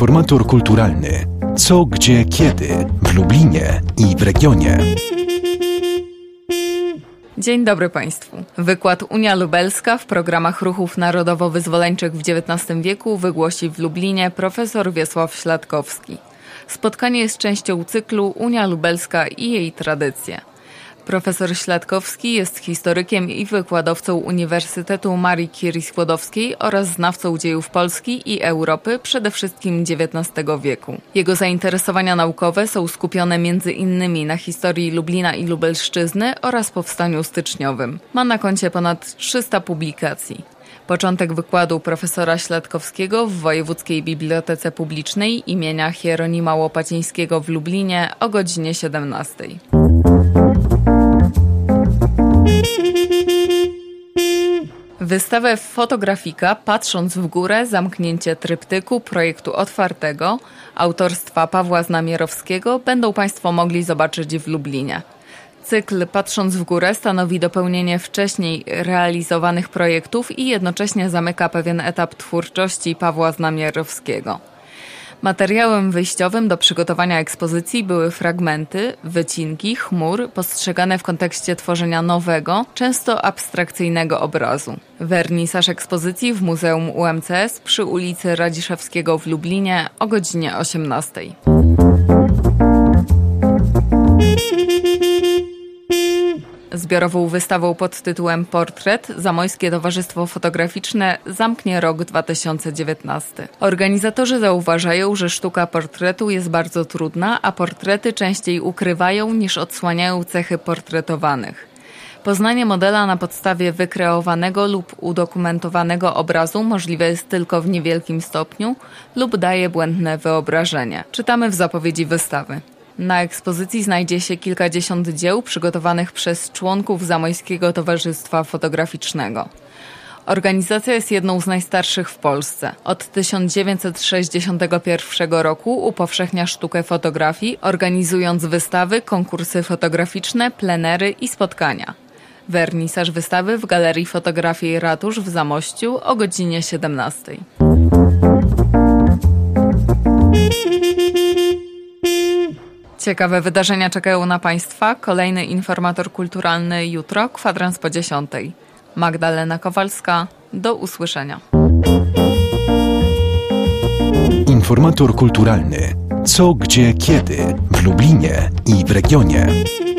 Informator kulturalny. Co, gdzie, kiedy w Lublinie i w regionie. Dzień dobry Państwu. Wykład Unia Lubelska w programach ruchów narodowo-wyzwoleńczych w XIX wieku wygłosi w Lublinie profesor Wiesław Śladkowski. Spotkanie jest częścią cyklu Unia Lubelska i jej tradycje. Profesor Śladkowski jest historykiem i wykładowcą Uniwersytetu Marii Curie-Skłodowskiej oraz znawcą dziejów Polski i Europy, przede wszystkim XIX wieku. Jego zainteresowania naukowe są skupione m.in. na historii Lublina i Lubelszczyzny oraz powstaniu styczniowym. Ma na koncie ponad 300 publikacji. Początek wykładu profesora Śladkowskiego w Wojewódzkiej Bibliotece Publicznej imienia Hieronima Łopacińskiego w Lublinie o godzinie 17. Wystawę Fotografika Patrząc w górę, zamknięcie tryptyku projektu otwartego autorstwa Pawła Znamierowskiego będą Państwo mogli zobaczyć w Lublinie. Cykl Patrząc w górę stanowi dopełnienie wcześniej realizowanych projektów i jednocześnie zamyka pewien etap twórczości Pawła Znamierowskiego. Materiałem wyjściowym do przygotowania ekspozycji były fragmenty, wycinki, chmur postrzegane w kontekście tworzenia nowego, często abstrakcyjnego obrazu. Wernisaż ekspozycji w Muzeum UMCS przy ulicy Radziszewskiego w Lublinie o godzinie 18. Zbiorową wystawą pod tytułem Portret Zamojskie Towarzystwo Fotograficzne zamknie rok 2019. Organizatorzy zauważają, że sztuka portretu jest bardzo trudna, a portrety częściej ukrywają niż odsłaniają cechy portretowanych. Poznanie modela na podstawie wykreowanego lub udokumentowanego obrazu możliwe jest tylko w niewielkim stopniu lub daje błędne wyobrażenie. Czytamy w zapowiedzi wystawy. Na ekspozycji znajdzie się kilkadziesiąt dzieł przygotowanych przez członków Zamojskiego Towarzystwa Fotograficznego. Organizacja jest jedną z najstarszych w Polsce. Od 1961 roku upowszechnia sztukę fotografii, organizując wystawy, konkursy fotograficzne, plenery i spotkania. Wernisaż wystawy w Galerii Fotografii Ratusz w Zamościu o godzinie 17. Ciekawe wydarzenia czekają na Państwa. Kolejny informator kulturalny jutro, kwadrans po 10. Magdalena Kowalska. Do usłyszenia. Informator kulturalny. Co, gdzie, kiedy w Lublinie i w regionie.